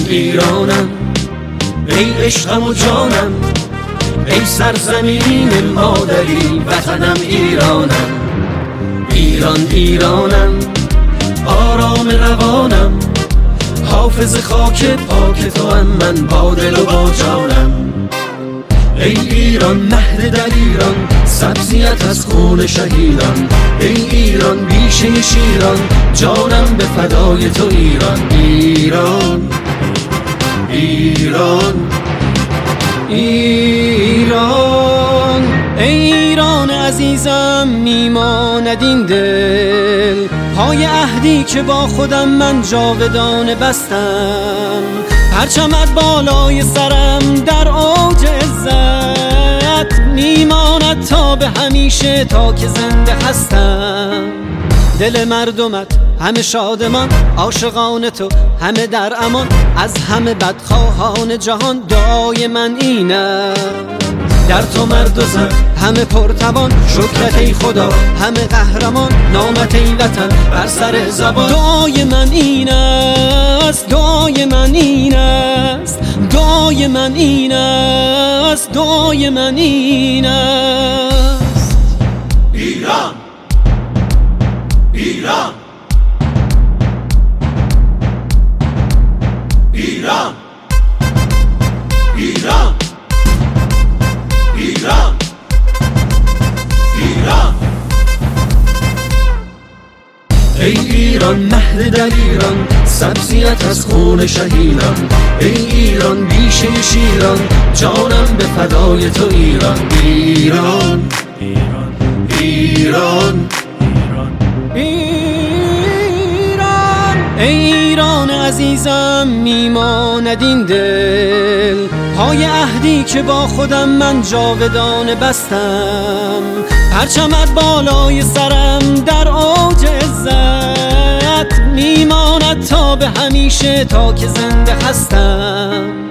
ایرانم، ای عشقم و جانم، ای سرزمین مادری وطنم ایرانم. ایران ایرانم، آرام روانم، حافظ خاک پاک تو هم من با دل و با جانم. ای ایران مهد در ایران، سبزیت از خون شهیدان. ای ایران بیشه شیران، جانم به فدای تو ایران. ایران ایران ایران، ای ایران عزیزم میماند این دل، پای عهدی که با خودم من جاودانه بستم. پرچمت بالای سرم در اوج عزت، میماند تا به همیشه تا که زنده هستم. دل مردمت همه شادمان، عاشقان تو همه در امان، از همه بدخواهان جهان دعای من اینه. در تو مرد و زن همه پرتوان، شکرت ای خدا همه قهرمان، نامت ای وطن بر سر زبان. دعای من این است، دعای من این است، دعای من این است، دعای من این است. ایران ایران ایران ایران ایران ایران، ای ایران مهد در ایران، سبزیت از خون شهیدان. ای ایران بیشه شیران، جانم به فدای تو ایران. ایران ایران ایران، ای ایران عزیزم میماند این دل، پای عهدی که با خودم من جاودانه بستم. پرچمت بالای سرم در اوج عزت، میماند تا به همیشه تا که زنده هستم.